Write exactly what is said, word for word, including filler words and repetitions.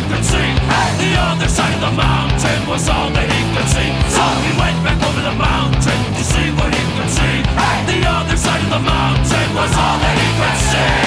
could see. The other side of the mountain was all that he could see. So he went back over the mountain to see what he could see. The other side of the mountain was all that he could see.